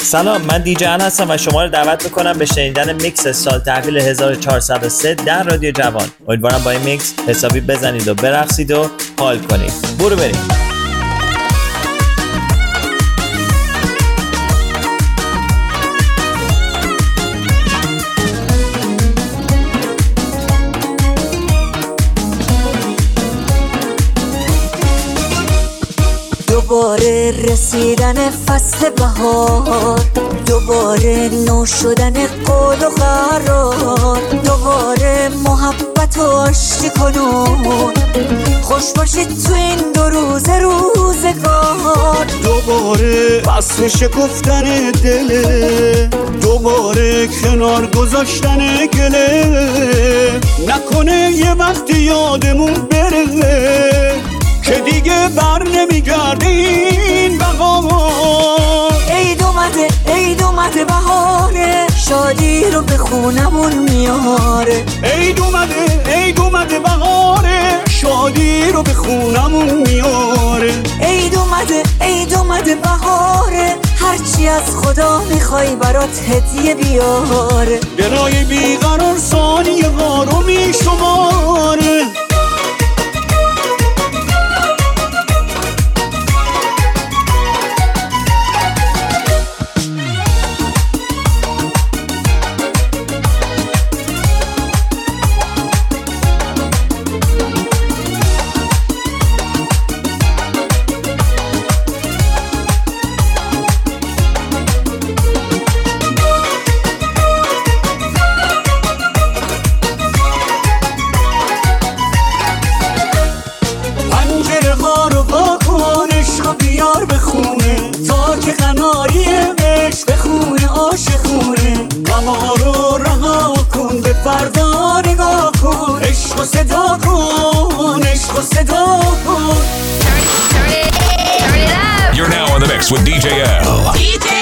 سلام، من دیجی ان هستم و شما رو دعوت میکنم به شنیدن میکس سال تحویل 1403 در رادیو جوان. امیدوارم با این میکس حسابی بزنید و برقصید و حال کنید. برو بریم. دوباره رسیدن فصل بهار، دوباره نو شدن قول و قرار، دوباره محبت و آشتی کنون، خوش باشید تو این 2 روز روزگار. دوباره فصل شکفتن دله، دوباره کنار گذاشتن گله، نکنه یه وقتی یادمون بره که دیگه بر نمیگرده این بهار. عید اومده بهاره، شادی رو به خونمون میاره. عید اومده بهاره، شادی رو به خونمون میاره. عید اومده بهاره، هرچی از خدا میخوای برات هدیه بیاره. دلای بیقرار ثانیه ها رو میشماره. بیار بخونه تا که قناری عشق بخونه عاشقونه. غما رو رها کن، به فردا نگاه کن، عشق و صدا کن، عشق و صدا کن. You're now on the mix with DJ L.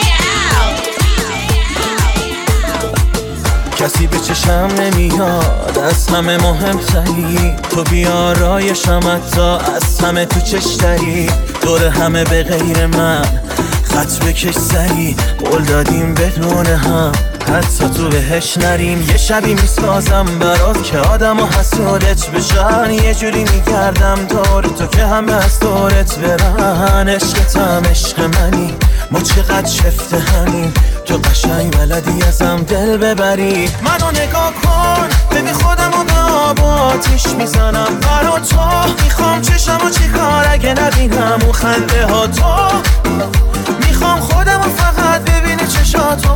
کسی به چشم نمیاد از همه مهمتری، تو بیارایشم حتی از همه تو چشتری، دور همه به غیر من خط بکش سری، قول دادیم بدون هم حتی تو بهش نریم. یه شبی میسازم برات که آدم و حسودت بشن، یه جوری میگردم دور تو که همه از دورت برن. عشقتم عشق منی، ما چقدر شفته همین، تو قشنگ بلدی ازم دل ببری. منو نگاه کن ببین خودم و به آب و آتیش میزنم برا تو، میخوام چشمو چی کار اگه نبینم اون خنده ها تو، میخوام خودم و فقط ببینی چشاتو.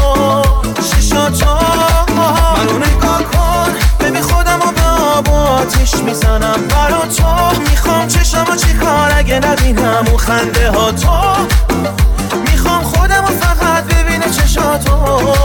منو نگاه کن ببین خودم و به آب و آتیش میزنم برا تو، میخوام چشمو چی کار اگه نبینم اون خنده ها تو، میخوام خودم و فقط ببینه چشاتو.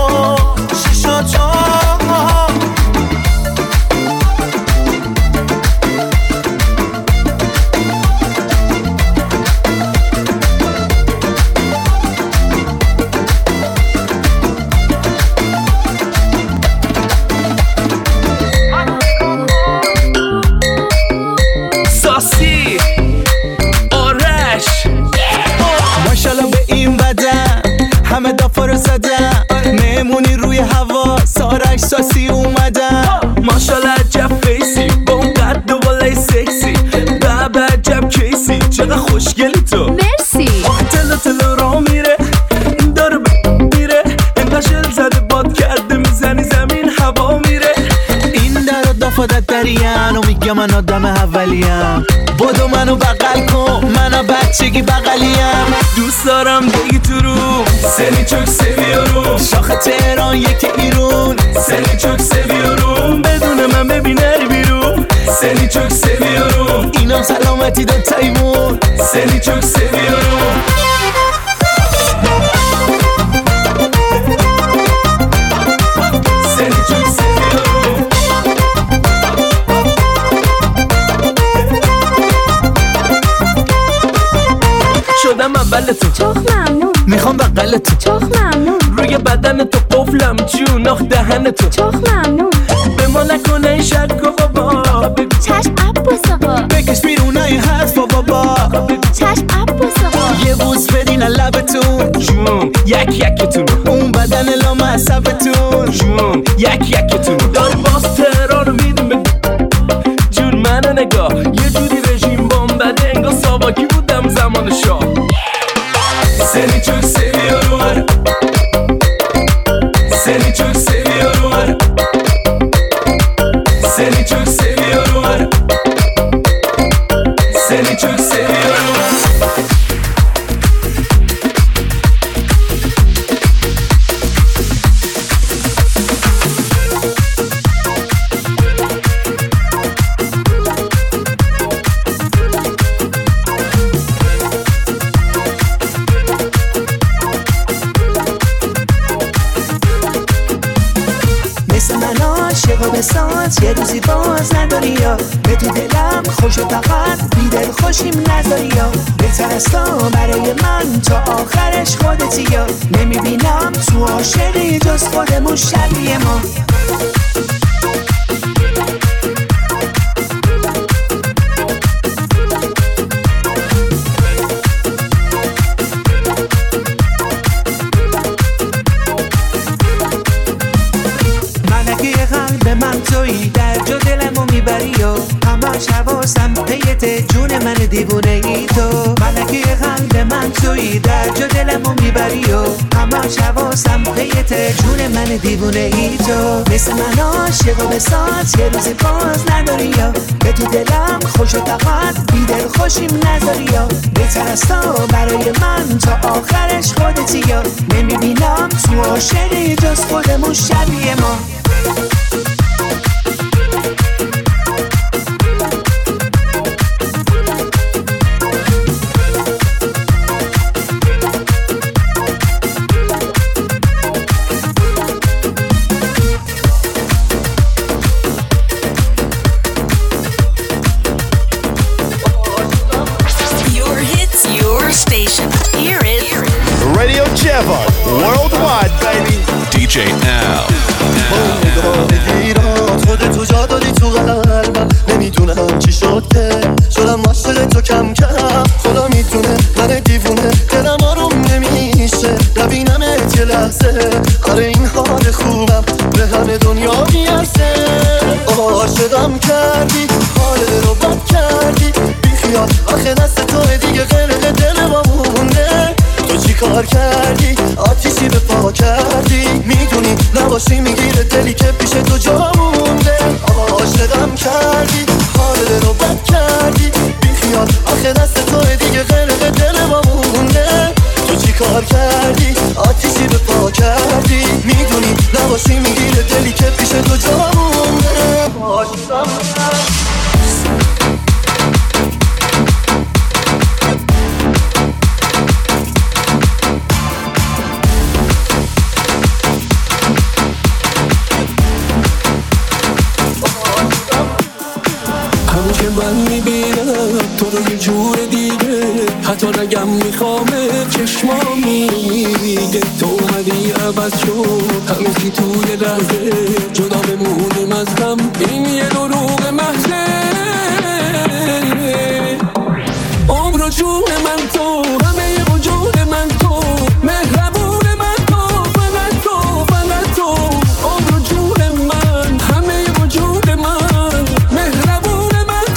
ساسی آرش ماشالله به این بدن همه دافا رو زدن، مهمونی روی هوا سارک ساسی اومدن. ماشالله عجب فیسی با اون قد و بالای سکسی، بابا عجب کیسی چقدر خوشگلی تو. مرسی. آخه تلو را میره این داره میره، انقدر شل زده باد کرده میزنی زمین هوا میره. این در و دافادت درین و میگم من آدم اولیم، بدو منو بغل کن منو بچگی بغلیم. دوست دارم بگی تو رو سلی چوک سویارو، شاخ تهران یکی ایرون سلی چوک سویارو، بدون من ببینه بیرون سلی چوک سویارو، اینم سلامتی داد تایمون سلی چوک سویارو. شدم اول تو چخ ممنون، میخوام بغل تو چخ ممنون، روی بدن تو قفلم جون آخ دهن تو چخ ممنون، به ما نکنه این شک و بابا بگو چشم عباس آقا، بکش بیرون این حرف و بابا چشم عباس آقا، یه بوس بدین الله لبتون جون یکتون اون بدن لامصبتون جون یکتون داری باز تهران رو میدیم به جون منو نگاه یه جوری رژیم بده انگار ساواکی بودم زمان شاه Seni çok seviyorum Seni çok seviyorum Seni çok seviyorum Seni çok seviyorum بساز یه روزی باز نداری یا به تو دلم خوش فقط بی دل خوشیم نذاری یا بهتر از تو برای من تا آخرش خودتی یا نمیبینم تو عاشقی جز خودمون شبیه ما تویی در جا دلمو میبری و همش حواسم پیت جون من دیوونه ای تو ملکه قلب من تویی در جا دلمو میبری و همش حواسم پیت جون من دیوونه ای تو مثل من عاشق و بساز یه روزی باز نداری یا به تو دلم خوش و فقط بی دل خوشیم نذاری یا بهتر از تو برای من تا آخرش خودتی یا نمیبینم تو عاشقی جز خودمون شبیه ما Radio Java, worldwide, baby. DJ Al. خودتو جا دادی تو قلبم نمیدونم چی شد که شدم عاشق تو کم کم خدا میدونه من دیوونه دلم آروم نمیشه نبینمت یه لحظه آره این حال خوبم به همه دنیا میرسه عاشقم کردی حال رو بد کردی بیخیال آخه دست تو دیگه غرق دل ما مونده تو چی کار کردی آتیشی به پا کردی میدونی نباشی میگیره دلی که پیش تو جا مونده عاشقم کردی حال رو بد کردی بیخیال آخه دست تو دیگه غرق دل ما مونده تو چی کار کردی آتیشی به پا کردی میدونی نباشی میگیره دلی که پیش تو جا مونده عاشقم من میبینم تو رو یه جور دیگه حتی نگم میخوامه چشمام میگه تو هدی عوض شد همه چی توی لحظه جدا بمونیم از هم این یه دروغ محضه عمر و جون من تو همه وجود من تو مهربون من تو فقط تو فقط تو عمر و جون من همه وجود من مهربون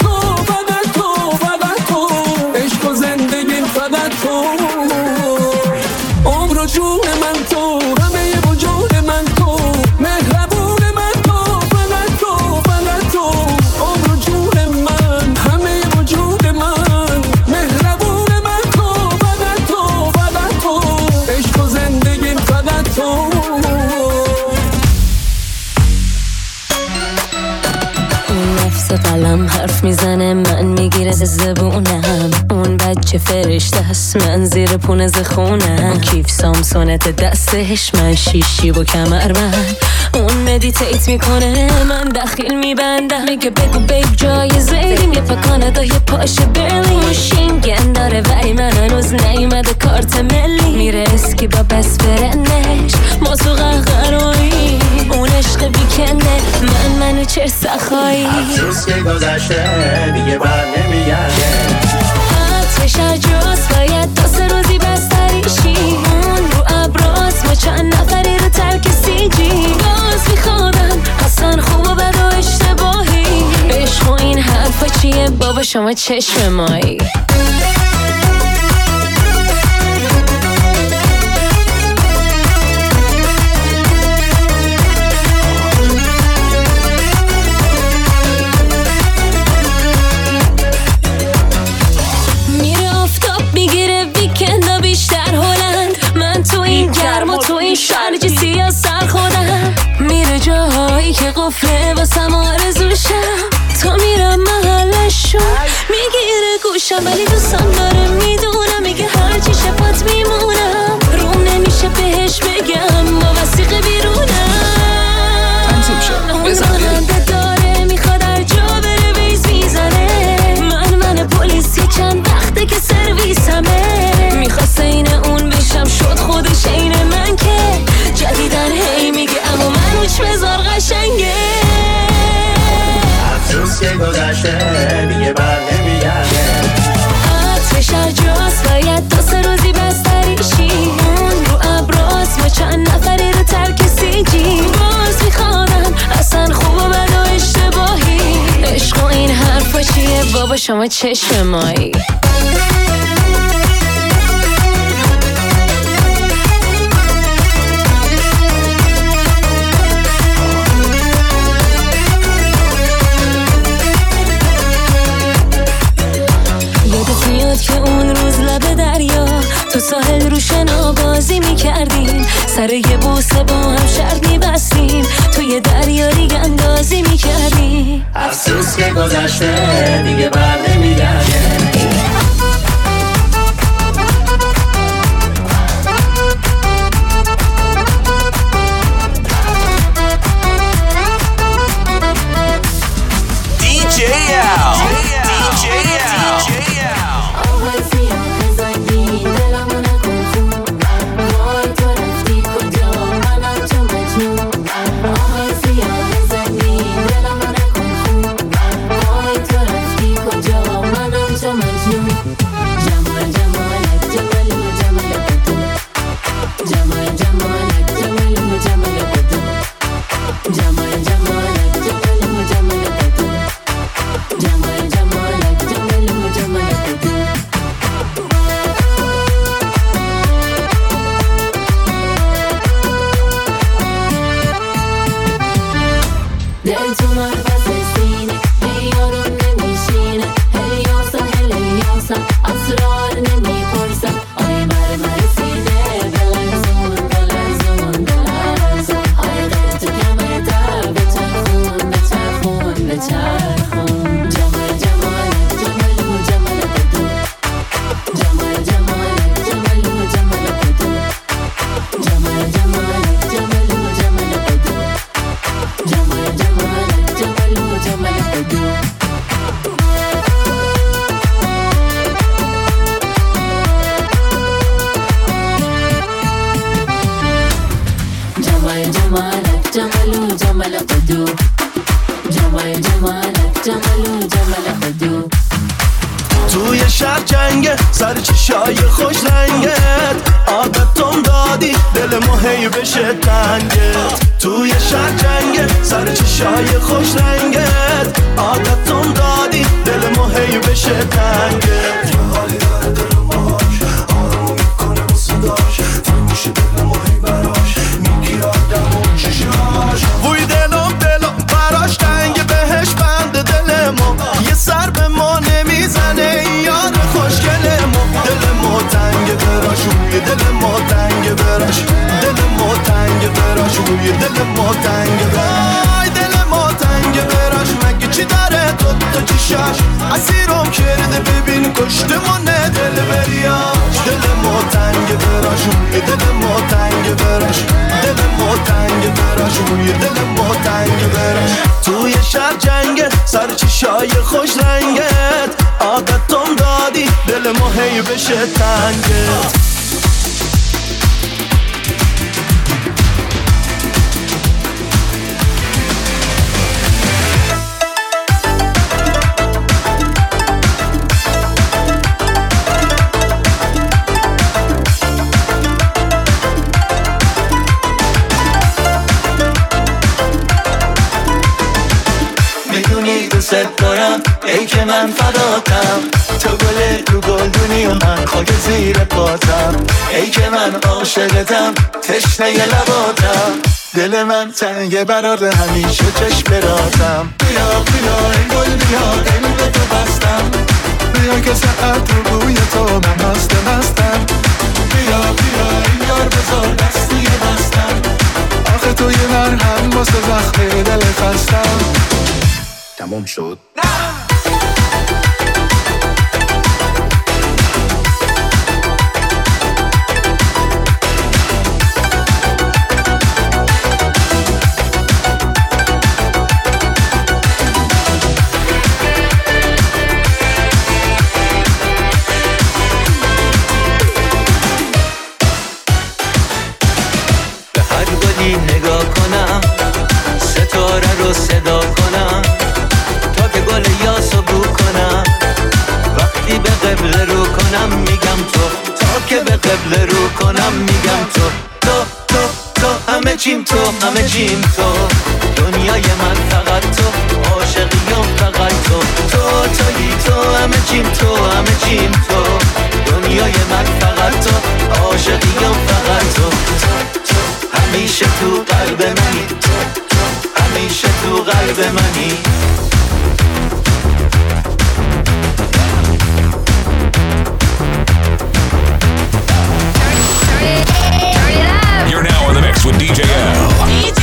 عمر و جون من تو همه وجود من تو مهربون من تو فقط تو فقط تو عمر و جون من همه وجود من مهربون من تو فقط تو فقط تو عشق و زندگی فقط تو نفس قلم حرف میزنه من میگیره زبونم اون بچه فرشته است من زیر پونه زخونم کیف سامسونت دستش من شیشی و کمر من اون مدیتیت میکنه من داخل میبندم میگه بگو بیب جای زیدیم یه پا کانادا یه پاش برلین شینگن داره ولی من هنوز نیومده کارت ملی میره اسکی با بس فرنش ما تو قهقرایی اون عشق بیکنه منو چر سخایی افسوس که گذشته دیگه بر نمیگرده آتش جاست باید تا 3 روزی بستریشی شما چشم مایی. تو این شرج سیاه سر خودم میره جاهایی که قفله واسم آرزوشم. تا میرم محلشون میگیره گوشم ولی دوستم داره میدونم میگه هرچی شفت میمونم. روم نمیشه بهش بگم با وسیقه بیرونم. اون راننده داره میخواد هر جا بره ویز میزنه. من پلیسی چند وقته که سرویسمه. میخواست این اون بشم شد خودش این من که جدیدن هی میگه اما من اوچ بذار قشنگه. افسوس که گذشته دیگه بر نمیگرده. عطرش هر جاست باید دو سه روزی بستریشی. اون رو ابراز ما چند نفری رو ترک سیجی. باز میخوادن اصلا خوب و بد و اشتباهی. عشق و این حرفا چیه بابا شما چشم مایی. که اون روز لب دریا تو ساحل رو شنا بازی میکردیم. سر یه بوسه با هم شرط میبستیم. تو یه دریا ریگ اندازی میکردیم. افسوس که گذشته دیگه بر نمیگرده. توی شهر جنگه سر چشای خوش رنگت عادتم دادی دل مهی بشه تنگت. توی شهر جنگه سر چشای خوش رنگت عادتم دادی دل مهی بشه تنگت. یه حالی داره دل ماش آروم میکنه با صداش تنگ میشه دل مهی براش میگیر آدم و چشاش. وی دلم براش تنگ بهش بند دل ما. یه سر به ما نمیزنه یاد خوشگل ما. دل ما تنگ براش وی دل ما تنگ براش. دل ما تنگ براش وی دل ما تنگ براش. دل ما تنگ براش مگه چی داره تو چشاش. اسیرم کرده ببین کشتمونه دل بریاش. دل ما تنگ براش وی دل ما تنگ براش. دل ما تنگ براش وی دل ما تنگ براش. توی شهر جنگه سر چشای خوش رنگت عادتم دادی دل ما هی بشه تنگت. دوست دارم ای که من فداتم تو گل رو گلدونی و من خاک زیر پاتم ای که من عاشقتم تشنه لباتم دل من تنگه برار همیشه چشم براتم بیا بیا این گل بیا دل به تو بستم بیا که ساعت رو روی تو من مستم بیا بیا این یار بذار دستی بستم آخه تو یه مرهم واسه زخم دل خستم تمام شد نگاه کنم ستاره رو صدا کنم تا که گل یاسو بو کنم وقتی به قبله رو کنم میگم تو تا که به قبله رو کنم میگم تو همه چیم تو همه چیم تو دنیای من فقط تو عاشقیم فقط تویی تو همه چیم تو همه چیم تو دنیای من فقط تو عاشقیم فقط تو همیشه تو قلب منی همیشه تو قلب منی You're now in the mix with DJ L.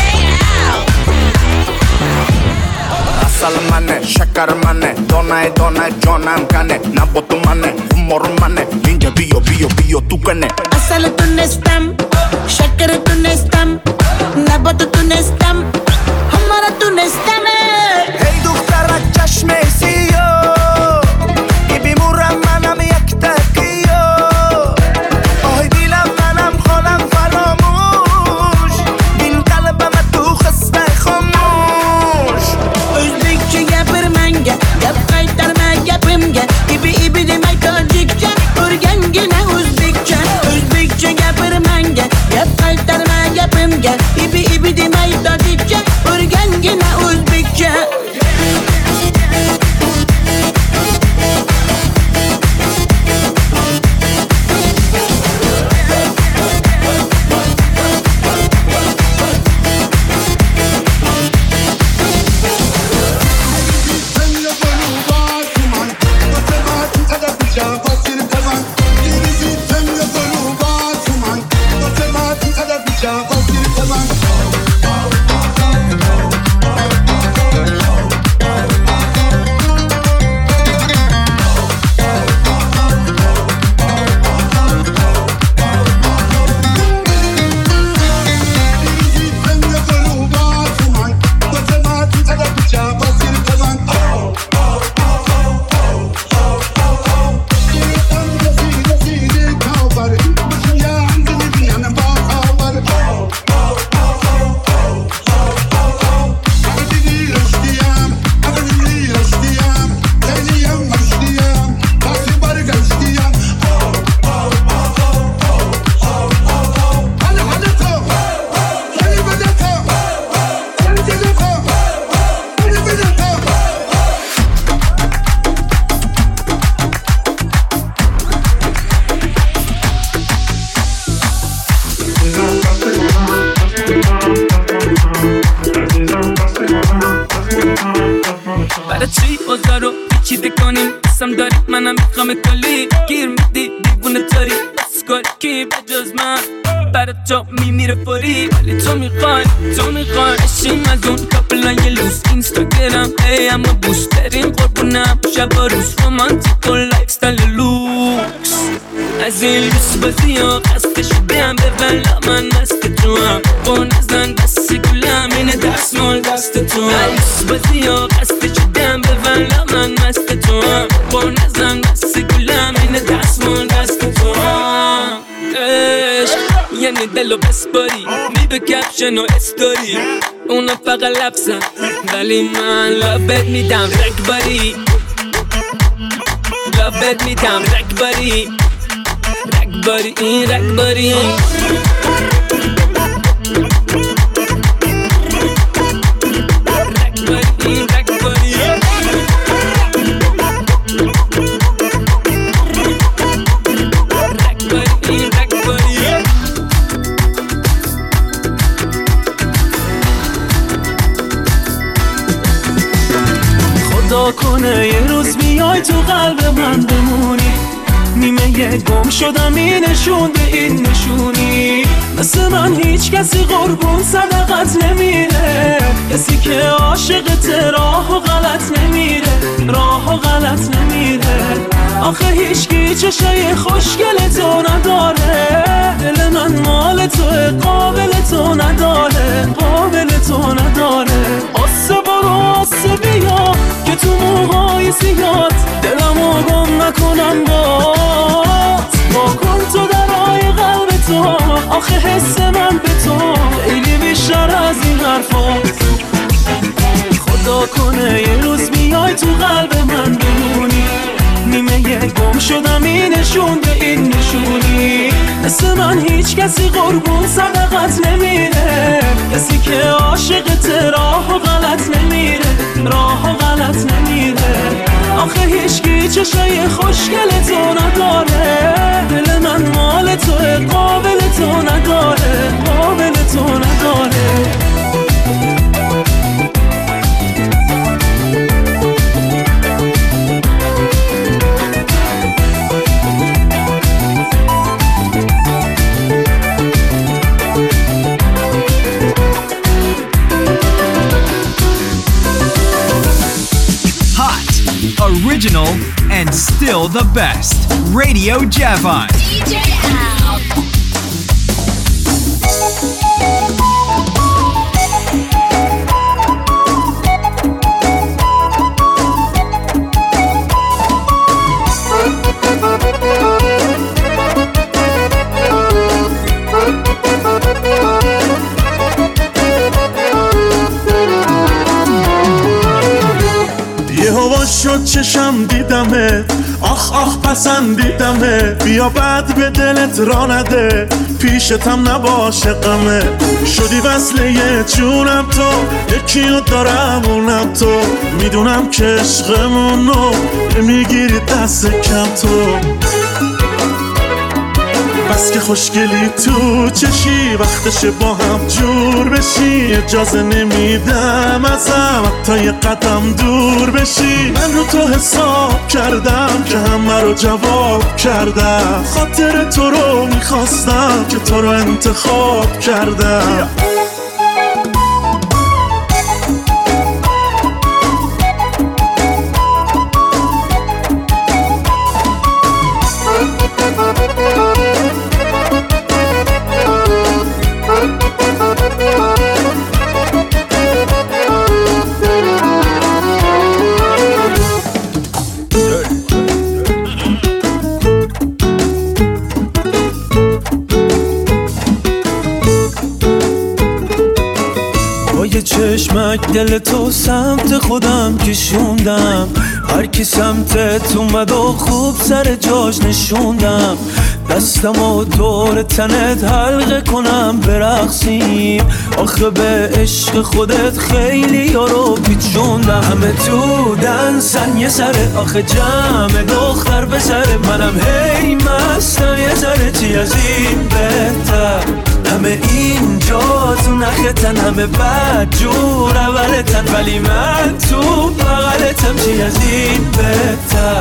اصل منه شکر منه دانه دانه جانم کنه نبات منه عمر منه اینجا بیا بیا بیا تو کنه اصل تونستم شکر تونستم نبات تونستم همه تونستم هی دخترک چشم سیاه ای بیمورم منم یک تکیه آهای دیلم منم خانم فراموش این قلبم تو خسته خاموش Özbekçe gapirmanga gap qaytarma gapimga ibi demay tojikcha o'rgangina o'zbekcha Özbekçe gapirmanga gap qaytarma gapimga ibi demay tojikcha o'rgangina o'zbekcha برای چی اوضاع رو پیچیده کنیم قسم داری منم میخوام کلی گیر میدی دیوونه تاری بس کاری که بجز من برای تو میمیره فوری ولی تو میخوای اشیم از اون کپلای لوس اینستاگرام ای اما بوست بریم قربونم شب و روز رومانتیک و لایف ستایل لوکس از این لوس بازی ها خسته شدم به ولا من مست تو هم با نزن دست گلم اینه دستمال دست تو هم لوس بازی ها خسته شدم به ولا من مست تو هم با نزن دست گلم اینه دستمال دست تو هم عشق یعنی دلو بسپاری می به کپشن و استوری اونا فقط لبسن ولی من لبت میدم رکباری لبت میدم رکباری رکباری این رکباری رکباری این رکباری خدا کنه یه روز بیای تو قلب من بمونی. نیمه گم شدم این نشون به این نشونی. مثل من هیچ کسی قربون صدقت نمیره، کسی که عاشقت راه و غلط نمیره، راه و غلط نمیره. آخه هیچکی چشای خوشگل تو نداره، دل من مال توه قابل تو نداره، قابل تو نداره. آسه برو آسه بیا که تو موهای زیاد دلمو گم نکنم با کن تو درای قلب تو. آخه حس من به تو خیلی بیشتر از این حرفات. خدا کنه یه روز بیای تو قلب من بمونی. نیمه گم شدم این نشون به این نشونی. مثل من هیچ کسی قربون صدقت نمیره، کسی که عاشقت راه و غلط نمیره، راه و غلط نمیره. آخه هیچکی چشای خوشگل تو نداره، دل من مال توه قابل تو نداره، قابل تو نداره. Original and still the best. Radio Javon. DJ Al. شد چشم دیدمه، آخ آخ پسندیدمه. بیا بعد به دلت را نده، پیشتم نباشه غمه. شدی وصله جونم تو، یکیو دارم اونم تو. میدونم که عشقمونو میگیری دست کم تو. بس که خوشگلی تو چشی، وقتش با هم جور بشی. اجازه نمیدم ازم حتی یه قدم دور بشی. من رو تو حساب کردم که همه رو جواب کردم. خاطر تو رو میخواستم که تو رو انتخاب کردم. چشمک دل تو سمت خودم کشوندم. هر کی سمتت اومد و خوب سر جاش نشوندم. دستمو دور تنت حلقه کنم برقصیم. آخه به عشق خودت خیلی یارو پیچوندم. همه تو دنسن یه سره، آخه جمع دختر به سره. منم هی مستم یه ذره، چی از این بهتر. همه اینجا تو نختن، همه بد جور اولتن. ولی من تو بغلتم، چی از این بهتر.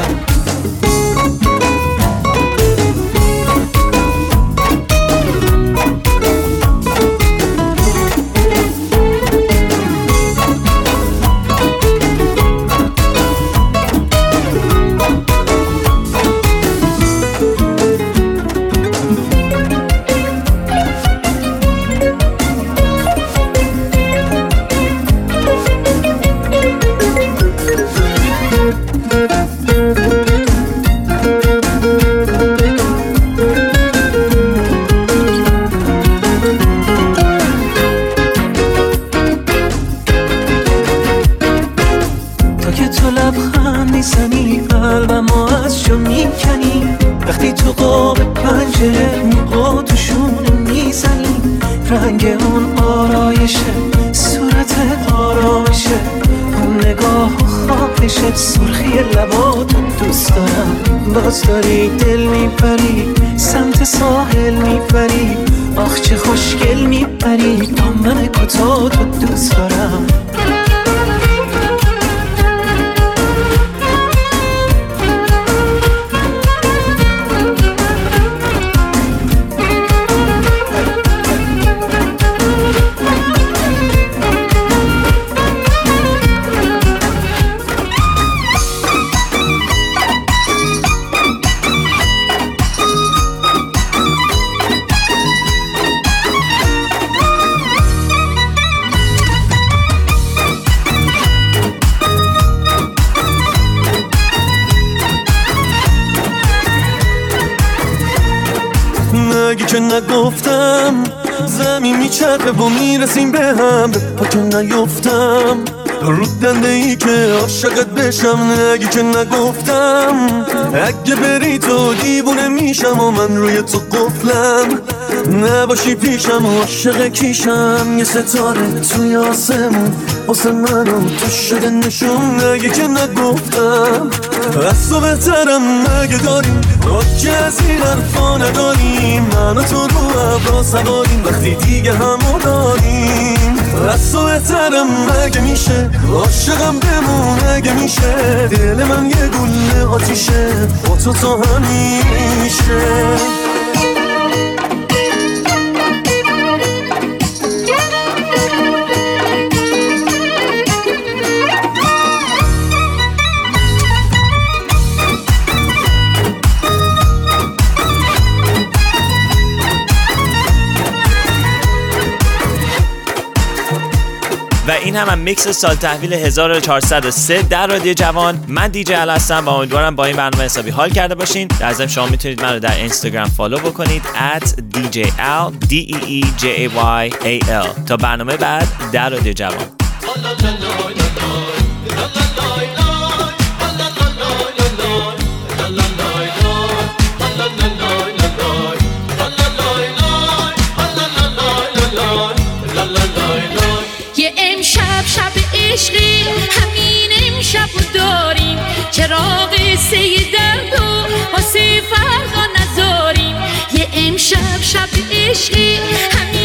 رنگ اون آرایشه، صورت آرامشه، اون نگاه و خواهشه، سرخی لباتو دوست دارم. باز داری دل میبری، سمت ساحل میبری. آخ چه خوشگل میبری، دامن کتاتو دوست دارم. که نگفتم زمین میچرخه و میرسیم به هم پا که نیفتم رو دنده ای که عاشقت بشم نگی که نگفتم اگه بری تو دیوونه میشم و من روی تو قفلم نباشی پیشم و عاشق کیشم یه ستاره توی آسمون واسه منو تو شده نشون نگی که نگفتم از تو بهترم مگه داریم ما که از این حرفا نداریم من و تو رو ابرا سواریم وقتی دیگه همو داریم از تو بهترم مگه میشه عاشقم بمون اگه میشه دل من یه گله آتیشه با تو تا همیشه و این هم میکس سال تحویل 1403 در رادیو جوان. من دیجی ال هستم و امیدوارم با این برنامه حسابی حال کرده باشین. در ضمن شما میتونید من رو در اینستاگرام فالو بکنید @djal DEEJAYAL. تا برنامه بعد در رادیو جوان. شب عشقی همین امشب داریم چراغ سه درد و واسه فردا نذاریم یه امشب شب عشقی همین